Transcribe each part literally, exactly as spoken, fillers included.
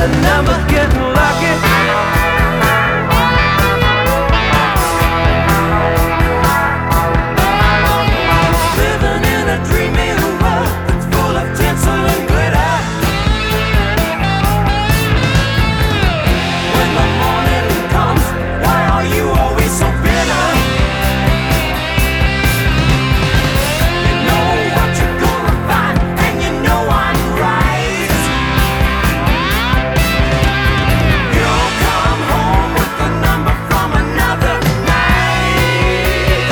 another number, getting lucky. Living in a dreamy world that's full of tinsel and glitter. When the morning comes, why are you always so bitter? You know what you're gonna find, and you know I'm right. You'll come home with a number from another night.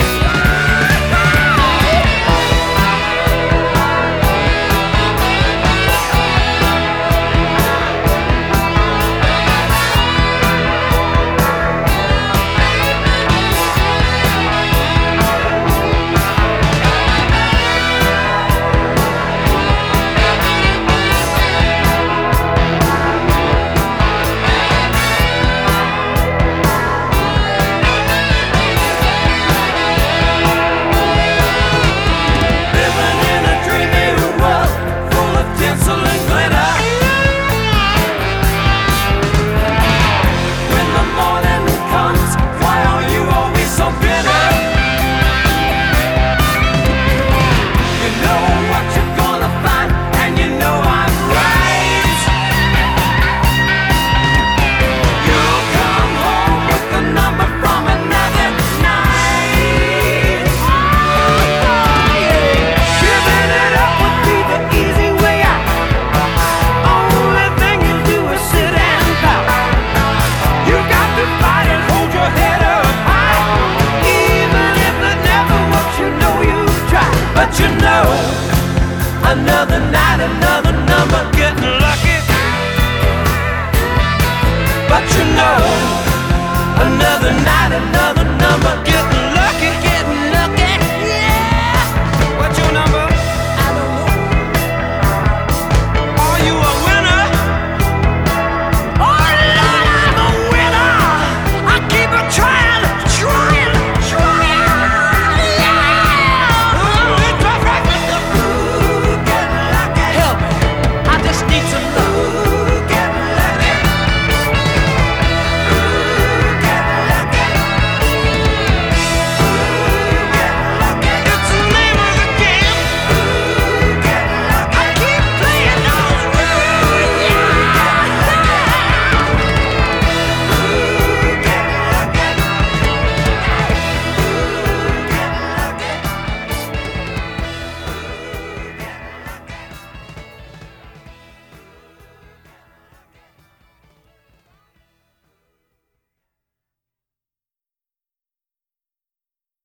Living in a dreamy world full of tinsel and glitter. When the morning comes, why are you always so bitter? You know what you're gonna find, and you know I'm right. You'll come home with a number from another night. Giving it up would be the easy way out. Only thing you do is sit and pout. You got to fight and hold your head up high. Even if it never works, you know you've tried. But you know, another night, another number, getting lucky. But you know, another night, another number, getting